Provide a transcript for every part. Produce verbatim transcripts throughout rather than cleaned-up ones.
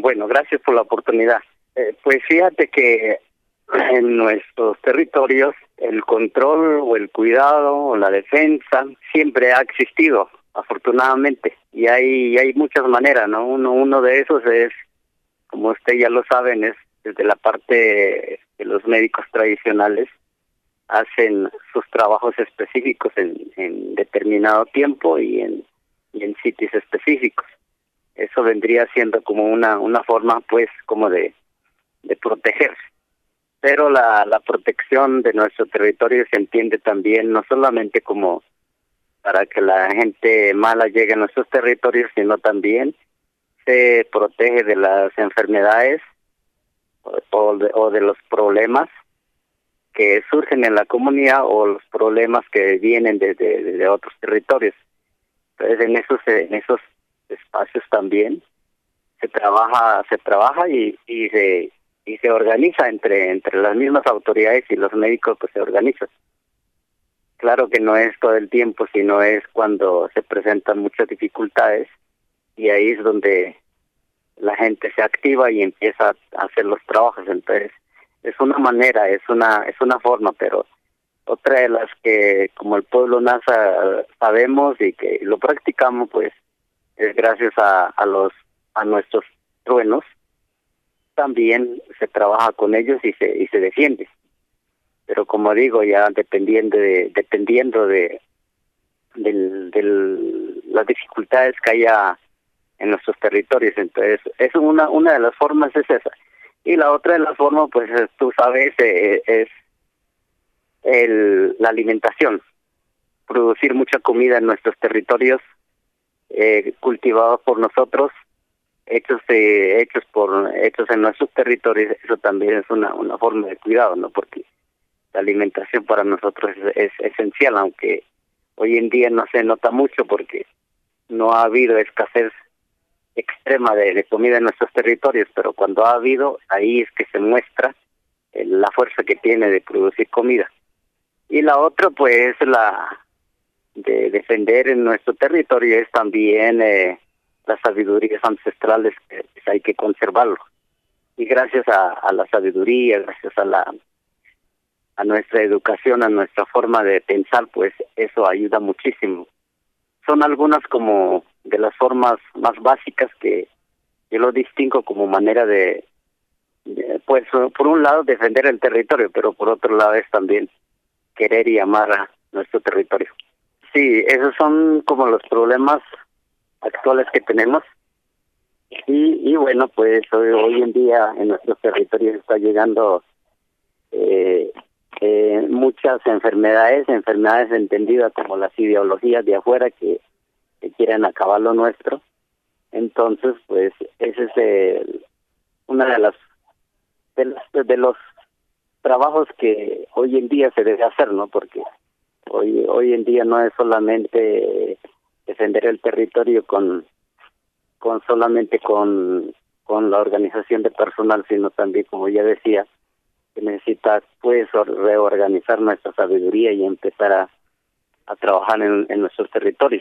bueno, gracias por la oportunidad. Eh, pues fíjate que en nuestros territorios el control o el cuidado o la defensa siempre ha existido, afortunadamente, y hay hay muchas maneras, ¿no? Uno uno de esos es, como usted ya lo saben, es desde la parte de los médicos tradicionales hacen sus trabajos específicos en, en determinado tiempo y en y en sitios específicos. Eso vendría siendo como una una forma, pues, como de de protegerse. Pero la, la protección de nuestro territorio se entiende también no solamente como para que la gente mala llegue a nuestros territorios, sino también se protege de las enfermedades o, o, de, o de los problemas que surgen en la comunidad o los problemas que vienen desde de, de otros territorios. Entonces en esos en esos espacios también se trabaja se trabaja y, y se y se organiza entre entre las mismas autoridades y los médicos, pues se organizan. Claro que no es todo el tiempo, sino es cuando se presentan muchas dificultades, y ahí es donde la gente se activa y empieza a hacer los trabajos. Entonces es una manera, es una es una forma, pero otra de las que como el pueblo NASA sabemos y que lo practicamos, pues es gracias a, a los a nuestros truenos. También se trabaja con ellos y se y se defiende, pero como digo, ya dependiendo de dependiendo de del, del las dificultades que haya en nuestros territorios. Entonces es una una de las formas es esa, y la otra de las formas, pues tú sabes, eh, es el la alimentación, producir mucha comida en nuestros territorios, eh, cultivados por nosotros, hechos eh, hechos por hechos en nuestros territorios. Eso también es una una forma de cuidado, ¿no? Porque la alimentación para nosotros es, es esencial, aunque hoy en día no se nota mucho porque no ha habido escasez extrema de, de comida en nuestros territorios, pero cuando ha habido, ahí es que se muestra eh, la fuerza que tiene de producir comida. Y la otra, pues, la de defender en nuestro territorio es también eh, las sabidurías ancestrales, que pues, hay que conservarlo. Y gracias a, a la sabiduría, gracias a la a nuestra educación, a nuestra forma de pensar, pues eso ayuda muchísimo. Son algunas como de las formas más básicas que yo lo distingo como manera de, de, pues por un lado defender el territorio, pero por otro lado es también querer y amar a nuestro territorio. Sí, esos son como los problemas actuales que tenemos. Y, y bueno, pues hoy, hoy en día en nuestros territorios está llegando eh, eh, muchas enfermedades, enfermedades entendidas como las ideologías de afuera que, que quieren acabar lo nuestro. Entonces, pues ese es el, una de las de, las, de los trabajos que hoy en día se debe hacer, ¿no? Porque hoy hoy en día no es solamente defender el territorio con con solamente con con la organización de personal, sino también, como ya decía, que necesita pues reorganizar nuestra sabiduría y empezar a, a trabajar en, en nuestros territorios.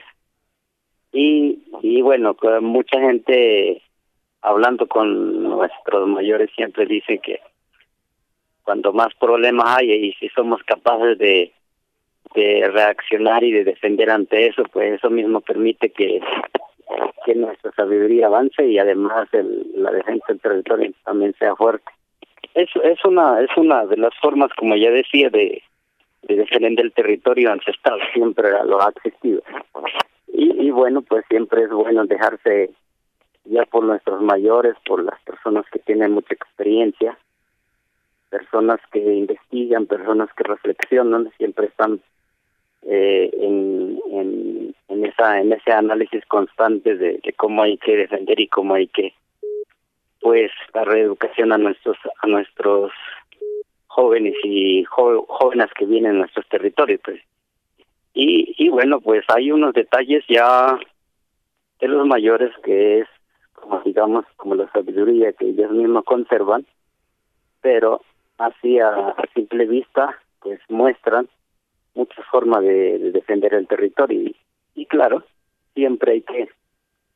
Y y bueno, mucha gente hablando con nuestros mayores siempre dice que cuando más problemas hay y si somos capaces de de reaccionar y de defender ante eso, pues eso mismo permite que que nuestra sabiduría avance y además el, la defensa del territorio también sea fuerte. Es, es una es una de las formas, como ya decía, de, de defender el territorio ancestral, siempre lo ha existido. Y, y bueno, pues siempre es bueno dejarse ya por nuestros mayores, por las personas que tienen mucha experiencia, personas que investigan, personas que reflexionan, siempre están eh, en, en en esa en ese análisis constante de, de cómo hay que defender y cómo hay que pues dar reeducación a nuestros a nuestros jóvenes y jo, jóvenes que vienen a nuestros territorios, pues. Y y bueno, pues hay unos detalles ya de los mayores que es como digamos como la sabiduría que ellos mismos conservan, pero así a, a simple vista pues muestran muchas formas de, de defender el territorio y, y claro, siempre hay que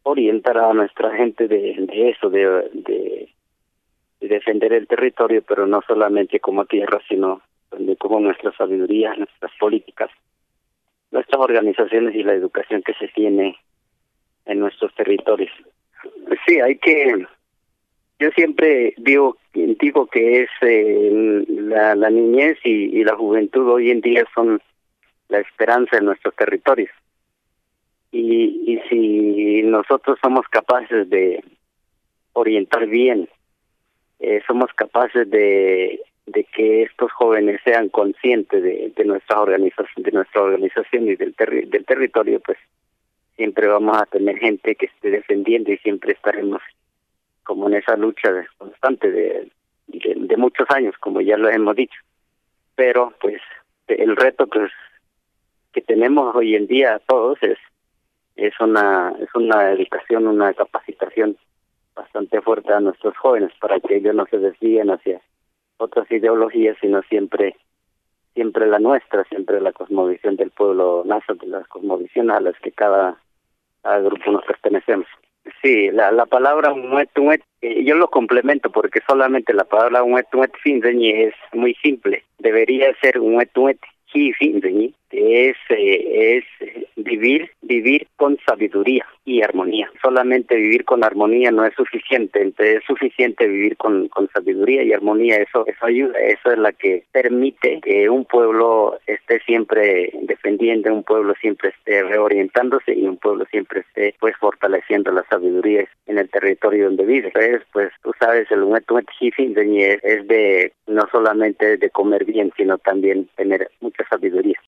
orientar a nuestra gente de, de eso, de, de, de defender el territorio, pero no solamente como tierra, sino también como nuestra sabiduría, nuestras políticas, nuestras organizaciones y la educación que se tiene en nuestros territorios. Sí, hay que, yo siempre digo, digo que es eh, la, la niñez y, y la juventud hoy en día son la esperanza en nuestros territorios. Y, y si nosotros somos capaces de orientar bien, eh, somos capaces de, de que estos jóvenes sean conscientes de, de nuestra organización, de nuestra organización y del, terri del territorio, pues siempre vamos a tener gente que esté defendiendo y siempre estaremos como en esa lucha de, constante de, de, de muchos años, como ya lo hemos dicho. Pero pues el reto pues que tenemos hoy en día todos es es una es una educación, una capacitación bastante fuerte a nuestros jóvenes para que ellos no se desvíen hacia otras ideologías, sino siempre siempre la nuestra, siempre la cosmovisión del pueblo nace de la cosmovisión a las que cada, cada grupo nos pertenecemos. Sí, la, la palabra muet, muet, eh, yo lo complemento porque solamente la palabra muet, muet, finzeñi es muy simple. Debería ser muet, muet, hi, finzeñi, que es, eh, es vivir, vivir con sabiduría y armonía. Solamente vivir con armonía no es suficiente, entonces es suficiente vivir con, con sabiduría y armonía. Eso, eso ayuda, eso es la que permite que un pueblo esté siempre defendiendo, un pueblo siempre esté reorientándose y un pueblo siempre esté pues fortaleciendo la sabiduría en el territorio donde vive. Entonces, pues tú sabes, el es, es de no solamente de comer bien, sino también tener mucha sabiduría.